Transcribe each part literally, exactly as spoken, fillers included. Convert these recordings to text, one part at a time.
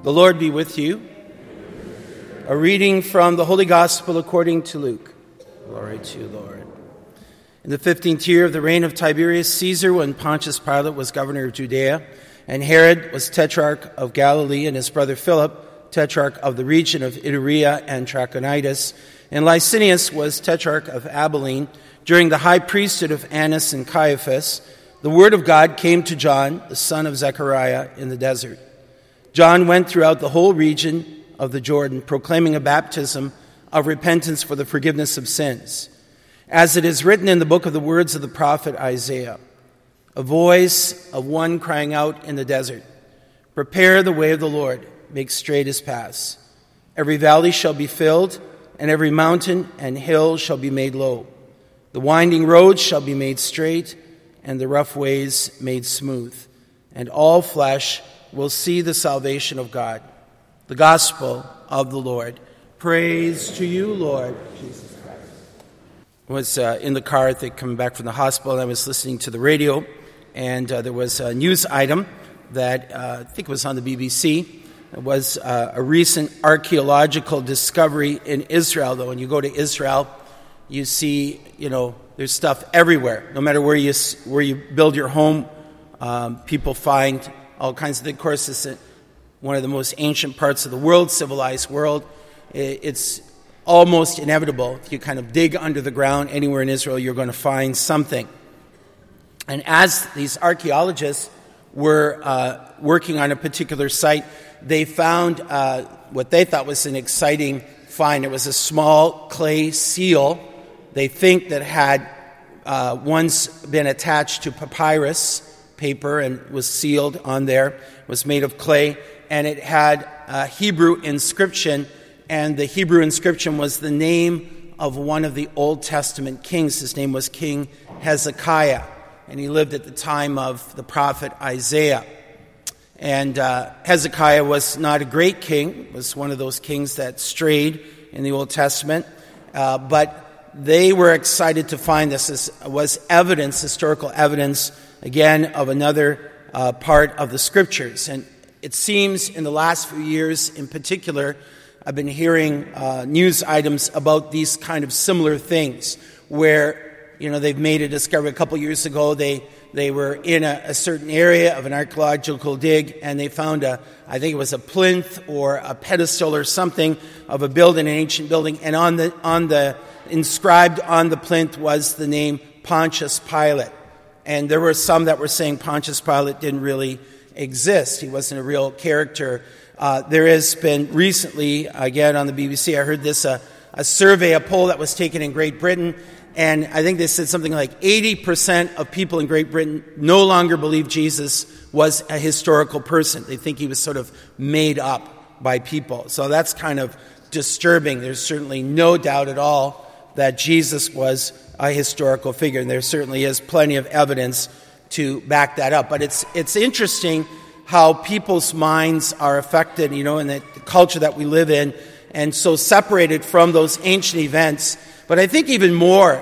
The Lord be with you. A reading from the Holy Gospel according to Luke. Glory to you, Lord. In the fifteenth year of the reign of Tiberius Caesar, when Pontius Pilate was governor of Judea, and Herod was tetrarch of Galilee, and his brother Philip, tetrarch of the region of Iturea and Trachonitis, and Licinius was tetrarch of Abilene, during the high priesthood of Annas and Caiaphas, the word of God came to John, the son of Zechariah, in the desert. John went throughout the whole region of the Jordan, proclaiming a baptism of repentance for the forgiveness of sins. As it is written in the book of the words of the prophet Isaiah, a voice of one crying out in the desert, "Prepare the way of the Lord, make straight his paths. Every valley shall be filled, and every mountain and hill shall be made low. The winding roads shall be made straight, and the rough ways made smooth. And all flesh will see the salvation of God." The gospel of the Lord. Praise to you, Lord Jesus Christ. I was uh, in the car, I think, coming back from the hospital, and I was listening to the radio, and uh, there was a news item that uh, I think was on the B B C. It was uh, a recent archaeological discovery in Israel, though. When you go to Israel, you see, you know, there's stuff everywhere. No matter where you where you build your home, um, people find all kinds of things. Of course, it's a, one of the most ancient parts of the world, civilized world. It's almost inevitable. If you kind of dig under the ground anywhere in Israel, you're going to find something. And as these archaeologists were uh, working on a particular site, they found uh, what they thought was an exciting find. It was a small clay seal, they think, that had uh, once been attached to papyrus paper and was sealed on there. It was made of clay, and it had a Hebrew inscription, and the Hebrew inscription was the name of one of the Old Testament kings. His name was King Hezekiah, and he lived at the time of the prophet Isaiah. And uh, Hezekiah was not a great king, was one of those kings that strayed in the Old Testament, uh, but they were excited to find this. This was evidence, historical evidence, again, of another uh, part of the Scriptures. And it seems in the last few years in particular, I've been hearing uh, news items about these kind of similar things where, you know, they've made a discovery. A couple years ago, they they were in a, a certain area of an archaeological dig, and they found a, I think it was a plinth or a pedestal or something of a building, an ancient building, and on the on the inscribed on the plinth was the name Pontius Pilate. And there were some that were saying Pontius Pilate didn't really exist. He wasn't a real character. Uh, there has been recently, again on the B B C, I heard this, uh, a survey, a poll that was taken in Great Britain, and I think they said something like eighty percent of people in Great Britain no longer believe Jesus was a historical person. They think he was sort of made up by people. So that's kind of disturbing. There's certainly no doubt at all that Jesus was a historical figure, and there certainly is plenty of evidence to back that up. But it's it's interesting how people's minds are affected, you know, in the culture that we live in, and so separated from those ancient events. But I think even more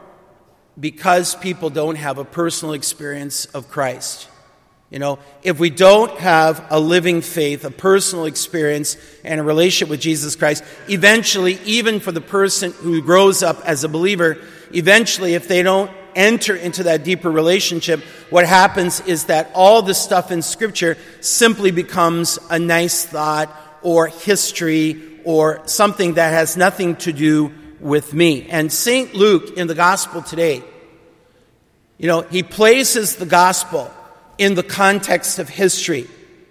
because people don't have a personal experience of Christ. You know, if we don't have a living faith, a personal experience, and a relationship with Jesus Christ, eventually, even for the person who grows up as a believer, eventually, if they don't enter into that deeper relationship, what happens is that all the stuff in Scripture simply becomes a nice thought or history or something that has nothing to do with me. And Saint Luke in the Gospel today, you know, he places the Gospel in the context of history.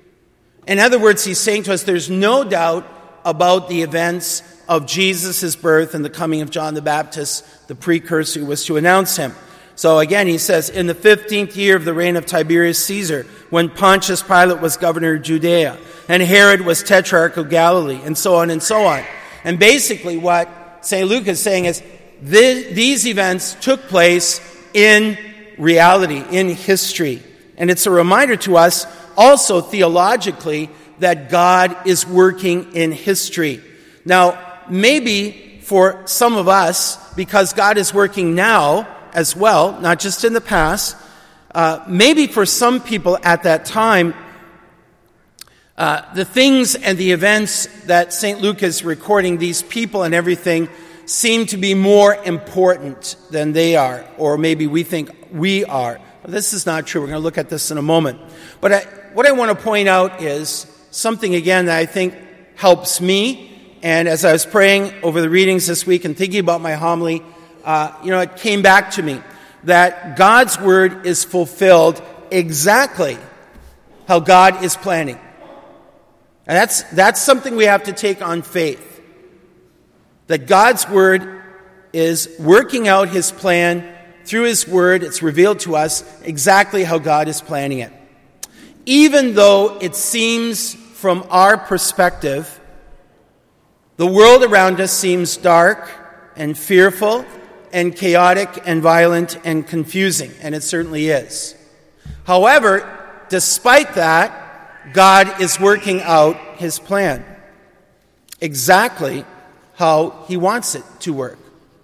In other words, he's saying to us there's no doubt about the events of Jesus' birth and the coming of John the Baptist, the precursor who was to announce him. So again, he says, in the fifteenth year of the reign of Tiberius Caesar, when Pontius Pilate was governor of Judea, and Herod was tetrarch of Galilee, and so on and so on. And basically what Saint Luke is saying is, this, these events took place in reality, in history. And it's a reminder to us also theologically that God is working in history. Now, maybe for some of us, because God is working now as well, not just in the past, uh, maybe for some people at that time, Uh, the things and the events that Saint Luke is recording, these people and everything, seem to be more important than they are, or maybe we think we are. But this is not true. We're going to look at this in a moment. But I, what I want to point out is something, again, that I think helps me. And as I was praying over the readings this week and thinking about my homily, uh, you know, it came back to me that God's word is fulfilled exactly how God is planning. And that's, that's something we have to take on faith. That God's word is working out his plan through his word. It's revealed to us exactly how God is planning it. Even though it seems from our perspective, the world around us seems dark and fearful and chaotic and violent and confusing, and it certainly is. However, despite that, God is working out his plan exactly how he wants it to work.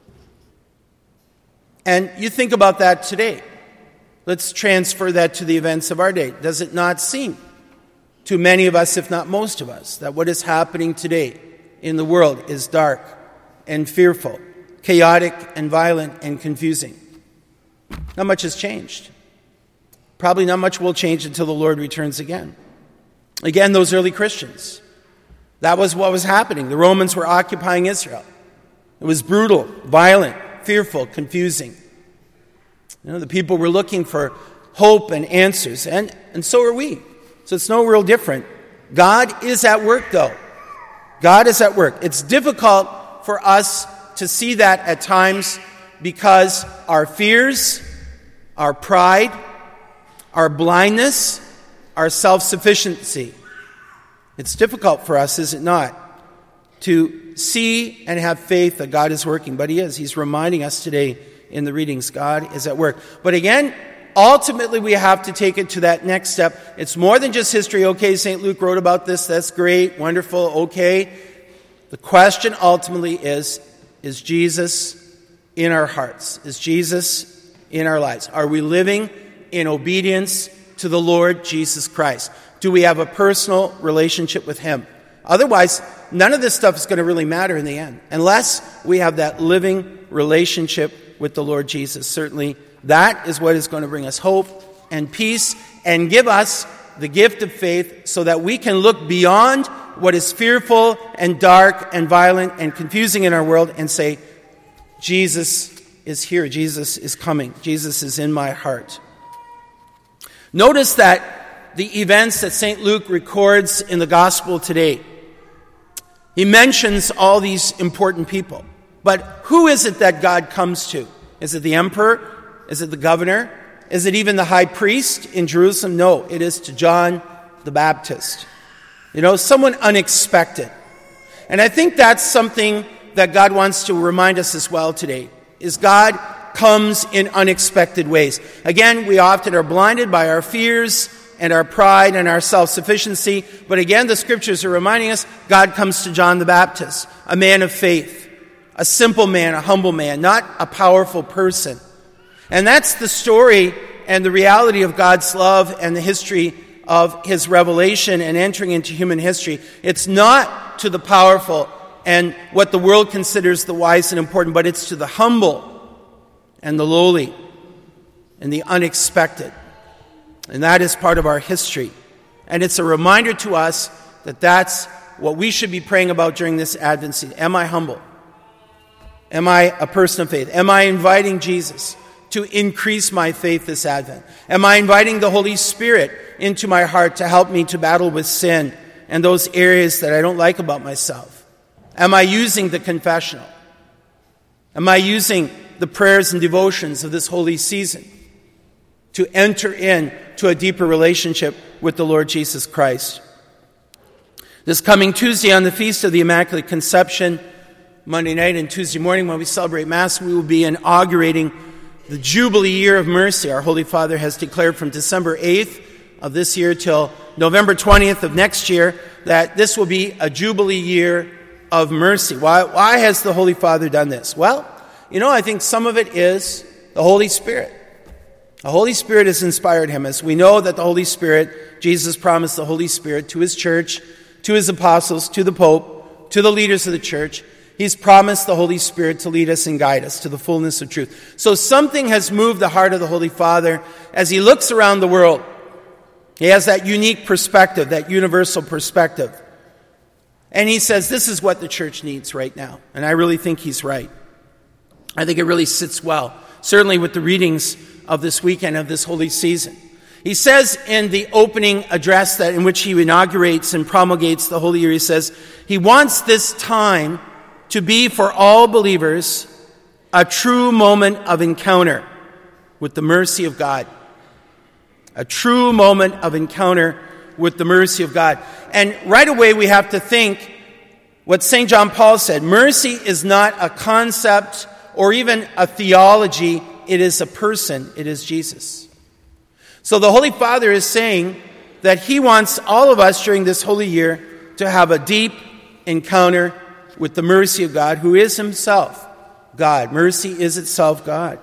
And you think about that today. Let's transfer that to the events of our day. Does it not seem to many of us, if not most of us, that what is happening today in the world is dark and fearful, chaotic and violent and confusing? Not much has changed. Probably not much will change until the Lord returns again. Again, those early Christians, that was what was happening. The Romans were occupying Israel. It was brutal, violent, fearful, confusing. You know, the people were looking for hope and answers, and, and so are we. So it's no real different. God is at work, though. God is at work. It's difficult for us to see that at times because our fears, our pride, our blindness, our self-sufficiency. It's difficult for us, is it not, to see and have faith that God is working. But he is. He's reminding us today in the readings, God is at work. But again, ultimately we have to take it to that next step. It's more than just history. Okay, Saint Luke wrote about this. That's great, wonderful, okay. The question ultimately is, is Jesus in our hearts? Is Jesus in our lives? Are we living in obedience to the Lord Jesus Christ? Do we have a personal relationship with him? Otherwise, none of this stuff is going to really matter in the end, unless we have that living relationship with the Lord Jesus. Certainly, that is what is going to bring us hope and peace and give us the gift of faith so that we can look beyond what is fearful and dark and violent and confusing in our world and say, Jesus is here. Jesus is coming. Jesus is in my heart. Notice that the events that Saint Luke records in the gospel today, he mentions all these important people. But who is it that God comes to? Is it the emperor? Is it the governor? Is it even the high priest in Jerusalem? No, it is to John the Baptist. You know, someone unexpected. And I think that's something that God wants to remind us as well today, is God comes in unexpected ways. Again, we often are blinded by our fears and our pride and our self-sufficiency. But again, the scriptures are reminding us God comes to John the Baptist, a man of faith, a simple man, a humble man, not a powerful person. And that's the story and the reality of God's love and the history of his revelation and entering into human history. It's not to the powerful and what the world considers the wise and important, but it's to the humble and the lowly and the unexpected. And that is part of our history. And it's a reminder to us that that's what we should be praying about during this Advent season. Am I humble? Am I a person of faith? Am I inviting Jesus to increase my faith this Advent? Am I inviting the Holy Spirit into my heart to help me to battle with sin and those areas that I don't like about myself? Am I using the confessional? Am I using the prayers and devotions of this holy season to enter into a deeper relationship with the Lord Jesus Christ? This coming Tuesday on the Feast of the Immaculate Conception, Monday night and Tuesday morning when we celebrate Mass, we will be inaugurating the Jubilee Year of Mercy. Our Holy Father has declared from December eighth of this year till November twentieth of next year that this will be a Jubilee Year of Mercy. Why, why has the Holy Father done this? Well, you know, I think some of it is the Holy Spirit. The Holy Spirit has inspired him, as we know that the Holy Spirit, Jesus promised the Holy Spirit to his church, to his apostles, to the Pope, to the leaders of the church. He's promised the Holy Spirit to lead us and guide us to the fullness of truth. So something has moved the heart of the Holy Father as he looks around the world. He has that unique perspective, that universal perspective. And he says, this is what the church needs right now. And I really think he's right. I think it really sits well, certainly with the readings of this weekend, of this holy season. He says in the opening address that in which he inaugurates and promulgates the Holy Year, he says, he wants this time to be for all believers a true moment of encounter with the mercy of God. A true moment of encounter with the mercy of God. And right away we have to think what Saint John Paul said. Mercy is not a concept or even a theology. It is a person. It is Jesus. So the Holy Father is saying that he wants all of us during this holy year to have a deep encounter with the mercy of God, who is himself God. Mercy is itself God.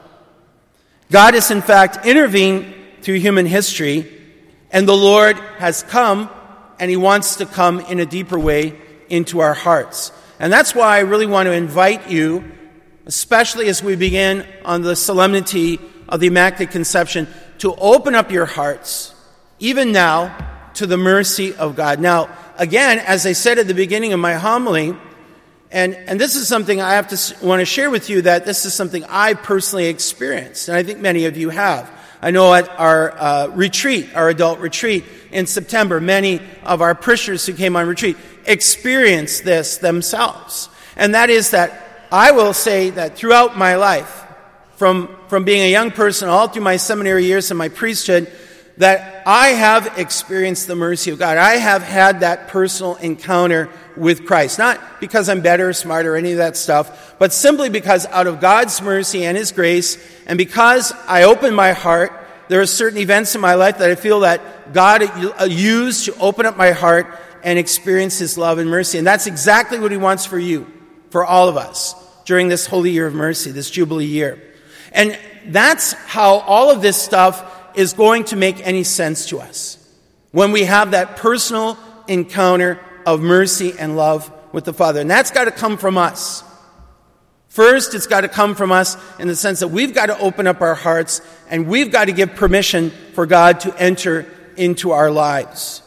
God has in fact intervened through human history, and the Lord has come, and he wants to come in a deeper way into our hearts. And that's why I really want to invite you, especially as we begin on the solemnity of the Immaculate Conception, to open up your hearts, even now, to the mercy of God. Now, again, as I said at the beginning of my homily, and, and this is something I have to want to share with you, that this is something I personally experienced, and I think many of you have. I know at our uh, retreat, our adult retreat in September, many of our parishioners who came on retreat experienced this themselves. And that is that I will say that throughout my life, from, from being a young person all through my seminary years and my priesthood, that I have experienced the mercy of God. I have had that personal encounter with Christ. Not because I'm better or smarter or any of that stuff, but simply because out of God's mercy and his grace, and because I open my heart, there are certain events in my life that I feel that God used to open up my heart and experience his love and mercy. And that's exactly what he wants for you, for all of us, during this holy year of mercy, this Jubilee year. And that's how all of this stuff is going to make any sense to us, when we have that personal encounter of mercy and love with the Father. And that's got to come from us. First, it's got to come from us in the sense that we've got to open up our hearts, and we've got to give permission for God to enter into our lives.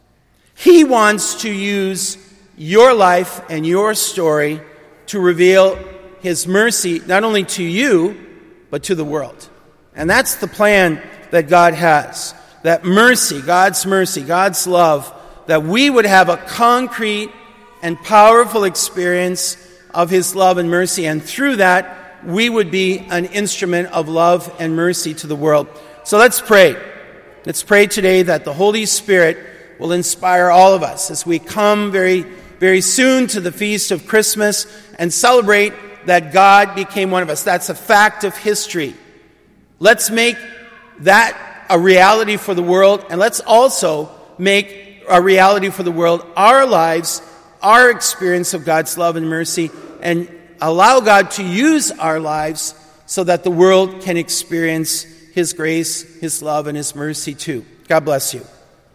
He wants to use your life and your story to reveal his mercy, not only to you, but to the world. And that's the plan that God has. That mercy, God's mercy, God's love, that we would have a concrete and powerful experience of his love and mercy, and through that, we would be an instrument of love and mercy to the world. So let's pray. Let's pray today that the Holy Spirit will inspire all of us as we come very, very soon to the feast of Christmas and celebrate that God became one of us. That's a fact of history. Let's make that a reality for the world, and let's also make a reality for the world our lives, our experience of God's love and mercy, and allow God to use our lives so that the world can experience his grace, his love, and his mercy too. God bless you.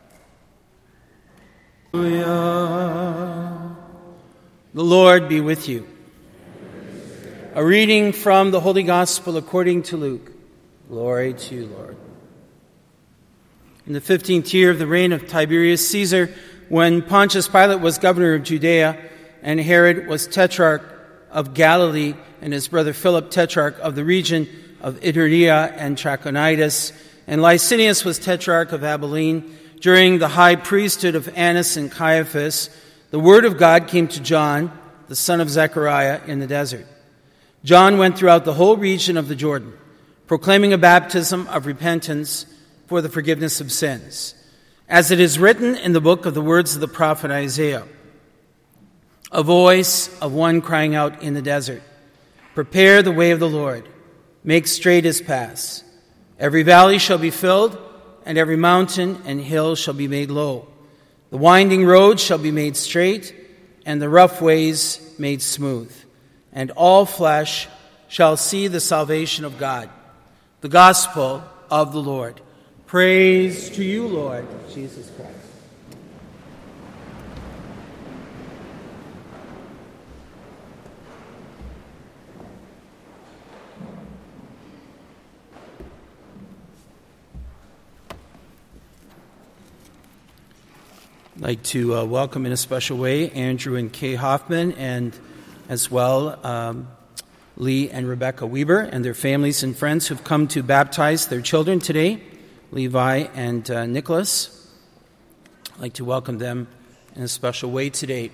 The Lord be with you. A reading from the Holy Gospel according to Luke. Glory to you, Lord. In the fifteenth year of the reign of Tiberius Caesar, when Pontius Pilate was governor of Judea, and Herod was tetrarch of Galilee, and his brother Philip tetrarch of the region of Iturea and Trachonitis, and Licinius was tetrarch of Abilene, during the high priesthood of Annas and Caiaphas, the word of God came to John, the son of Zechariah, in the desert. John went throughout the whole region of the Jordan, proclaiming a baptism of repentance for the forgiveness of sins, as it is written in the book of the words of the prophet Isaiah, a voice of one crying out in the desert, prepare the way of the Lord, make straight his paths. Every valley shall be filled, and every mountain and hill shall be made low. The winding road shall be made straight, and the rough ways made smooth. And all flesh shall see the salvation of God. The Gospel of the Lord. Praise to you, Lord Jesus Christ. I'd like to uh, welcome in a special way Andrew and Kay Hoffman, and as well um, Lee and Rebecca Weber and their families and friends who've come to baptize their children today, Levi and uh, Nicholas. I'd like to welcome them in a special way today.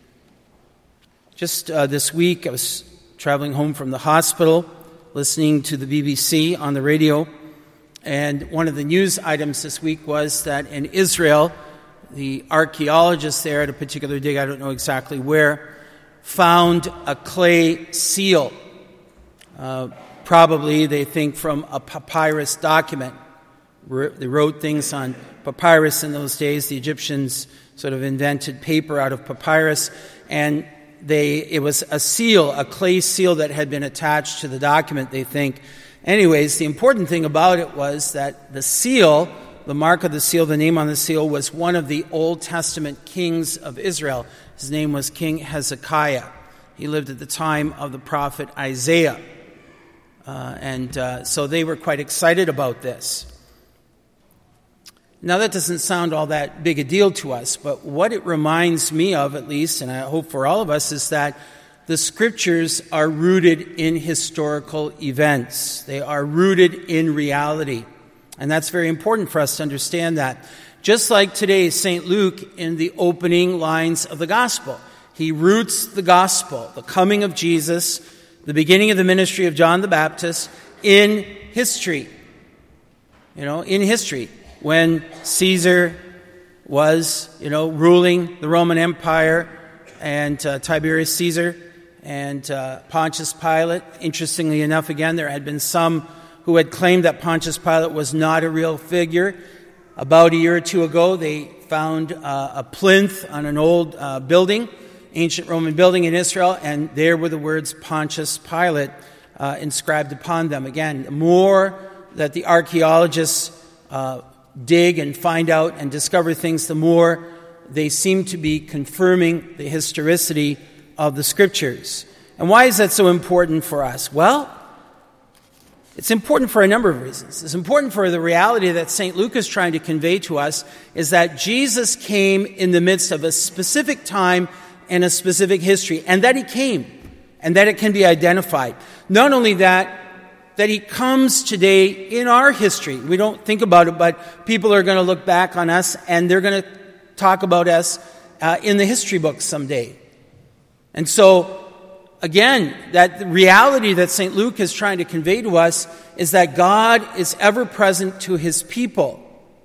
Just uh, this week, I was traveling home from the hospital, listening to the B B C on the radio, and one of the news items this week was that in Israel, the archaeologists there at a particular dig, I don't know exactly where, found a clay seal. Uh, probably, they think, from a papyrus document. They wrote things on papyrus in those days. The Egyptians sort of invented paper out of papyrus, and they it was a seal, a clay seal that had been attached to the document, they think. Anyways, the important thing about it was that the seal, the mark of the seal, the name on the seal, was one of the Old Testament kings of Israel. His name was King Hezekiah. He lived at the time of the prophet Isaiah. Uh, and uh, so they were quite excited about this. Now, that doesn't sound all that big a deal to us, but what it reminds me of, at least, and I hope for all of us, is that the Scriptures are rooted in historical events. They are rooted in reality. And that's very important for us to understand that. Just like today, Saint Luke, in the opening lines of the Gospel, he roots the Gospel, the coming of Jesus, the beginning of the ministry of John the Baptist, in history. You know, in history. When Caesar was, you know, ruling the Roman Empire, and uh, Tiberius Caesar and uh, Pontius Pilate. Interestingly enough, again, there had been some who had claimed that Pontius Pilate was not a real figure. About a year or two ago, they found uh, a plinth on an old uh, building, ancient Roman building in Israel, and there were the words Pontius Pilate uh, inscribed upon them. Again, the more that the archaeologists uh, dig and find out and discover things, the more they seem to be confirming the historicity of the Scriptures. And why is that so important for us? Well, it's important for a number of reasons. It's important for the reality that Saint Luke is trying to convey to us is that Jesus came in the midst of a specific time and a specific history, and that he came, and that it can be identified. Not only that, that he comes today in our history. We don't think about it, but people are going to look back on us, and they're going to talk about us uh, in the history books someday. And so, again, that reality that Saint Luke is trying to convey to us is that God is ever present to his people.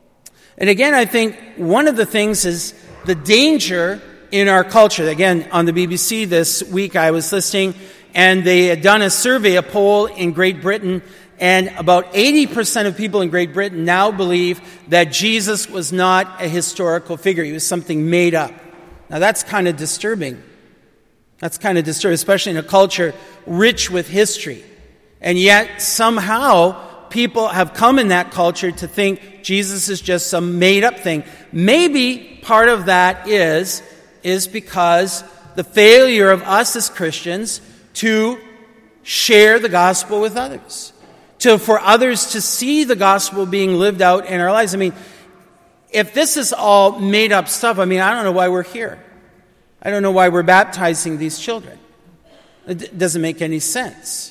And again, I think one of the things is the danger in our culture. Again, on the B B C this week I was listening, and they had done a survey, a poll in Great Britain, and about eighty percent of people in Great Britain now believe that Jesus was not a historical figure. He was something made up. Now that's kind of disturbing. That's kind of disturbing, especially in a culture rich with history. And yet, somehow, people have come in that culture to think Jesus is just some made-up thing. Maybe part of that is, is because the failure of us as Christians to share the gospel with others. To, for others to see the gospel being lived out in our lives. I mean, if this is all made-up stuff, I mean, I don't know why we're here. I don't know why we're baptizing these children. It d- doesn't make any sense.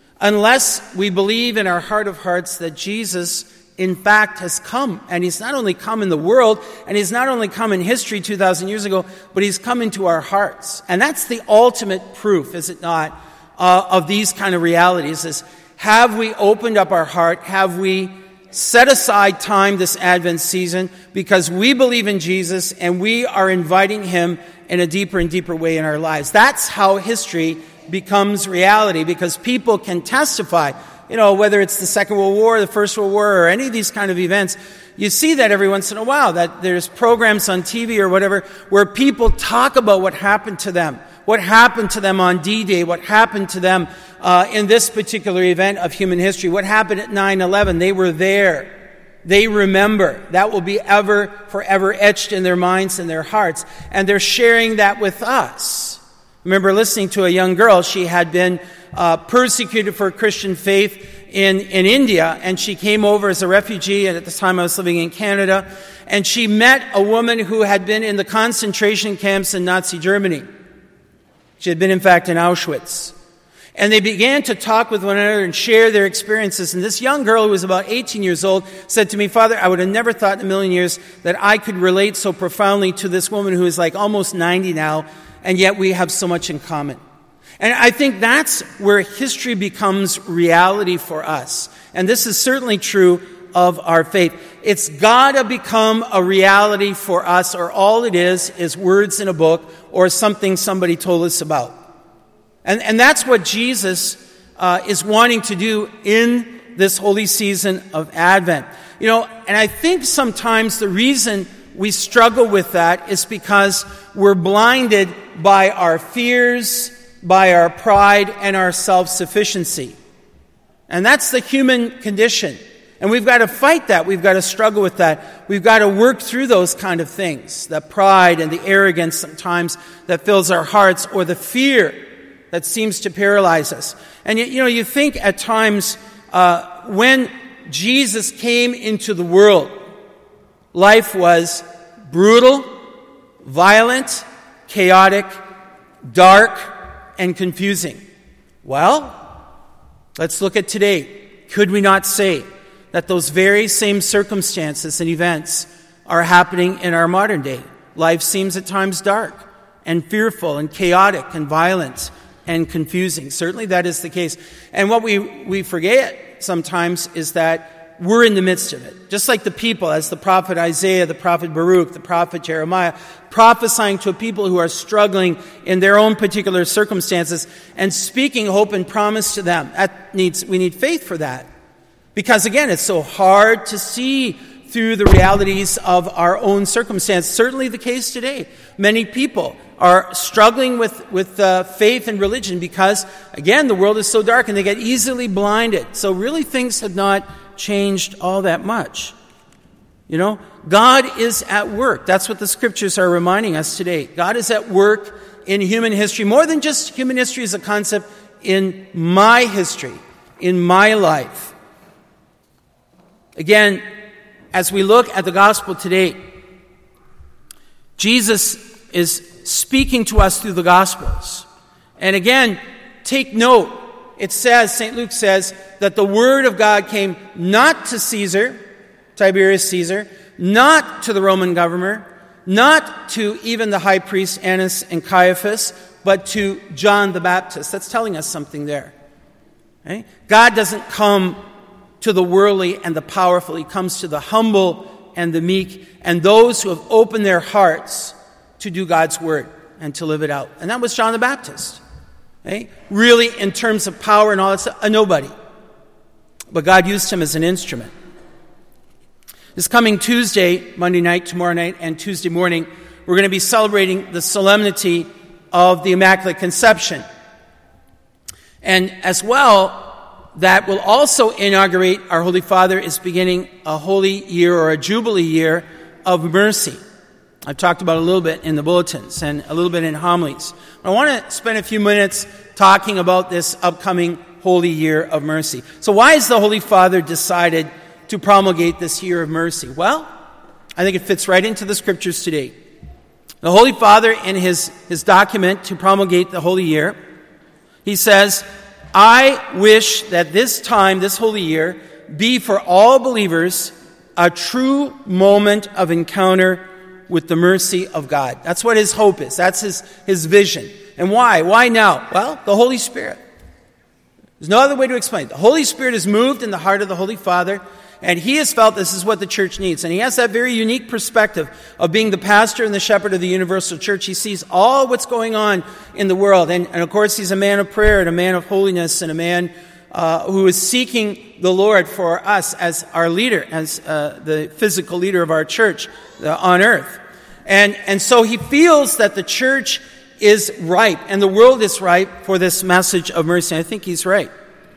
Unless we believe in our heart of hearts that Jesus, in fact, has come. And he's not only come in the world, and he's not only come in history two thousand years ago, but he's come into our hearts. And that's the ultimate proof, is it not, uh, of these kind of realities, is have we opened up our heart? Have we set aside time this Advent season because we believe in Jesus and we are inviting him in a deeper and deeper way in our lives? That's how history becomes reality, because people can testify. You know, whether it's the Second World War, the First World War, or any of these kind of events, you see that every once in a while, that there's programs on T V or whatever where people talk about what happened to them, what happened to them on D-Day, what happened to them uh, in this particular event of human history, what happened at nine eleven. They were there. They remember. That will be ever, forever etched in their minds and their hearts. And they're sharing that with us. I remember listening to a young girl. She had been uh, persecuted for Christian faith in, in India, and she came over as a refugee, and at the time I was living in Canada, and she met a woman who had been in the concentration camps in Nazi Germany. She had been, in fact, in Auschwitz. And they began to talk with one another and share their experiences. And this young girl, who was about eighteen years old, said to me, "Father, I would have never thought in a million years that I could relate so profoundly to this woman who is like almost ninety now, and yet we have so much in common." And I think that's where history becomes reality for us. And this is certainly true of our faith. It's got to become a reality for us, or all it is is words in a book or something somebody told us about. And, and that's what Jesus uh, is wanting to do in this holy season of Advent. You know, and I think sometimes the reason we struggle with that is because we're blinded by our fears, by our pride, and our self-sufficiency. And that's the human condition. And we've got to fight that. We've got to struggle with that. We've got to work through those kind of things. The pride and the arrogance sometimes that fills our hearts, or the fear that seems to paralyze us. And you, you know, you think at times uh, when Jesus came into the world, life was brutal, violent, chaotic, dark, and confusing. Well, let's look at today. Could we not say that those very same circumstances and events are happening in our modern day? Life seems at times dark and fearful and chaotic and violent and confusing. Certainly that is the case. And what we, we forget sometimes is that we're in the midst of it. Just like the people, as the prophet Isaiah, the prophet Baruch, the prophet Jeremiah, prophesying to a people who are struggling in their own particular circumstances and speaking hope and promise to them. That needs, we need faith for that. Because again, it's so hard to see through the realities of our own circumstance. Certainly the case today. Many people are struggling with, with uh, faith and religion because, again, the world is so dark and they get easily blinded. So really things have not changed all that much. You know, God is at work. That's what the scriptures are reminding us today. God is at work in human history, more than just human history as a concept, in my history, in my life. Again, as we look at the gospel today, Jesus is speaking to us through the Gospels. And again, take note, it says, Saint Luke says, that the word of God came not to Caesar, Tiberius Caesar, not to the Roman governor, not to even the high priests Annas and Caiaphas, but to John the Baptist. That's telling us something there. Okay? God doesn't come to the worldly and the powerful. He comes to the humble and the meek and those who have opened their hearts to do God's word and to live it out. And that was John the Baptist. Okay? Really, in terms of power and all that stuff, a nobody. But God used him as an instrument. This coming Tuesday, Monday night, tomorrow night, and Tuesday morning, we're going to be celebrating the solemnity of the Immaculate Conception. And as well, that will also inaugurate, our Holy Father is beginning a holy year or a jubilee year of mercy. I've talked about it a little bit in the bulletins and a little bit in homilies. I want to spend a few minutes talking about this upcoming holy year of mercy. So why has the Holy Father decided to promulgate this year of mercy? Well, I think it fits right into the scriptures today. The Holy Father, in his, his document to promulgate the holy year, he says, I wish that this time, this holy year, be for all believers a true moment of encounter with the mercy of God. That's what his hope is. That's his, his vision. And why? Why now? Well, the Holy Spirit. There's no other way to explain it. The Holy Spirit is moved in the heart of the Holy Father, and he has felt this is what the church needs. And he has that very unique perspective of being the pastor and the shepherd of the universal church. He sees all what's going on in the world. And, and of course, he's a man of prayer and a man of holiness and a man uh, who is seeking the Lord for us as our leader, as uh, the physical leader of our church uh, on earth. And, and so he feels that the church is ripe, and the world is ripe for this message of mercy. I think he's right.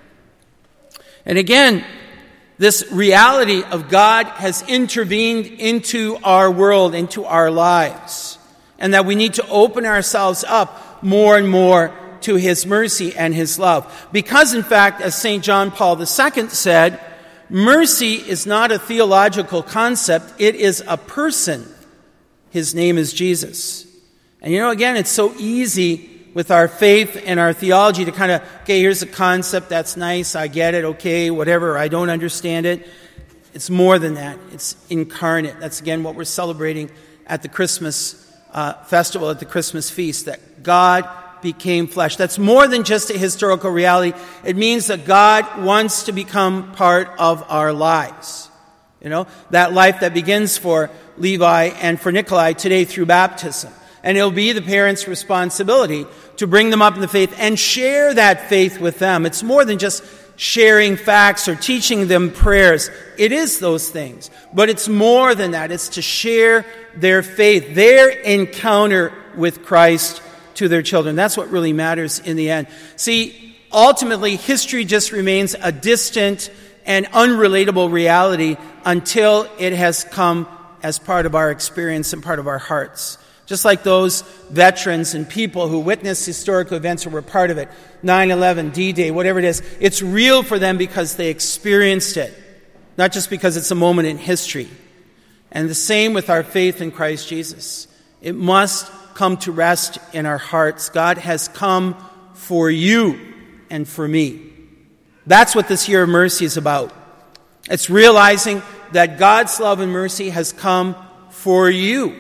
And again, this reality of God has intervened into our world, into our lives, and that we need to open ourselves up more and more to his mercy and his love. Because, in fact, as Saint John Paul the Second said, mercy is not a theological concept, it is a person. His name is Jesus. And you know, again, it's so easy with our faith and our theology to kind of, okay, here's a concept, that's nice, I get it, okay, whatever, I don't understand it. It's more than that. It's incarnate. That's, again, what we're celebrating at the Christmas uh, festival, at the Christmas feast, that God became flesh. That's more than just a historical reality. It means that God wants to become part of our lives. You know, that life that begins for Levi and for Nikolai today through baptism. And it'll be the parents' responsibility to bring them up in the faith and share that faith with them. It's more than just sharing facts or teaching them prayers. It is those things. But it's more than that. It's to share their faith, their encounter with Christ to their children. That's what really matters in the end. See, ultimately, history just remains a distant and unrelatable reality until it has come as part of our experience and part of our hearts. Just like those veterans and people who witnessed historical events or were part of it, nine eleven, D-Day, whatever it is, it's real for them because they experienced it, not just because it's a moment in history. And the same with our faith in Christ Jesus. It must come to rest in our hearts. God has come for you and for me. That's what this year of mercy is about. It's realizing that God's love and mercy has come for you.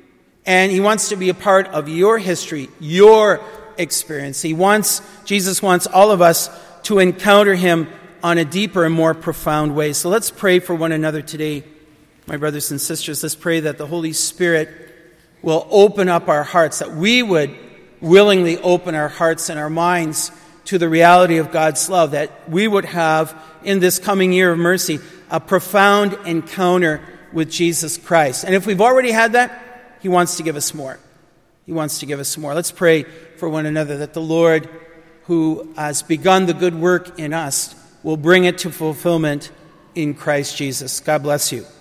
And he wants to be a part of your history, your experience. He wants, Jesus wants all of us to encounter him on a deeper and more profound way. So let's pray for one another today, my brothers and sisters. Let's pray that the Holy Spirit will open up our hearts, that we would willingly open our hearts and our minds to the reality of God's love, that we would have in this coming year of mercy a profound encounter with Jesus Christ. And if we've already had that, he wants to give us more. He wants to give us more. Let's pray for one another that the Lord, who has begun the good work in us, will bring it to fulfillment in Christ Jesus. God bless you.